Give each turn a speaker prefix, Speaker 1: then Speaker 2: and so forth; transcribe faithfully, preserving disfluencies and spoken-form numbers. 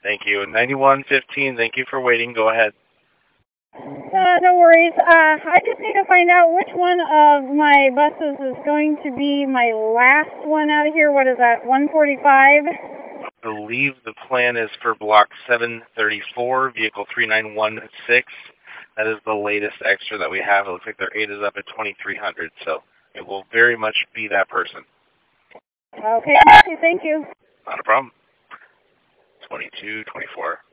Speaker 1: Thank you. ninety-one fifteen, thank you for waiting. Go ahead.
Speaker 2: Uh, no worries. Uh, I just need to find out which one of my buses is going to be my last one out of here. What is that, one forty-five?
Speaker 1: I believe the plan is for block seven thirty-four, vehicle three nine one six. That is the latest extra that we have. It looks like their eight is up at twenty-three hundred, so it will very much be that person.
Speaker 2: Okay, thank you.
Speaker 1: Not a problem. twenty-two, twenty-four.